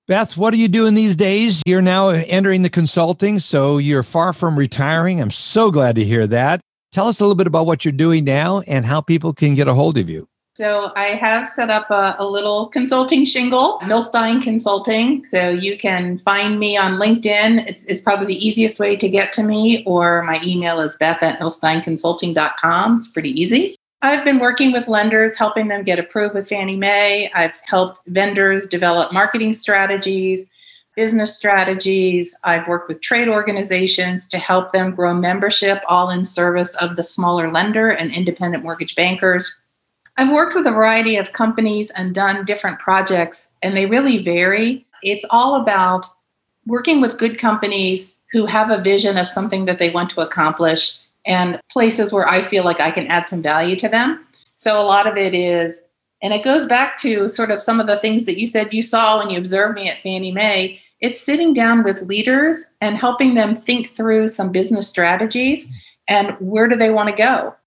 Beth, what are you doing these days? You're now entering the consulting, so you're far from retiring. I'm so glad to hear that. Tell us a little bit about what you're doing now and how people can get a hold of you. So I have set up a little consulting shingle, Milstein Consulting. So you can find me on LinkedIn. It's probably the easiest way to get to me, or my email is beth@milsteinconsulting.com. It's pretty easy. I've been working with lenders, helping them get approved with Fannie Mae. I've helped vendors develop marketing strategies, business strategies. I've worked with trade organizations to help them grow membership, all in service of the smaller lender and independent mortgage bankers. I've worked with a variety of companies and done different projects, and they really vary. It's all about working with good companies who have a vision of something that they want to accomplish and places where I feel like I can add some value to them. So a lot of it is, and it goes back to sort of some of the things that you said you saw when you observed me at Fannie Mae. It's sitting down with leaders and helping them think through some business strategies and where do they want to go.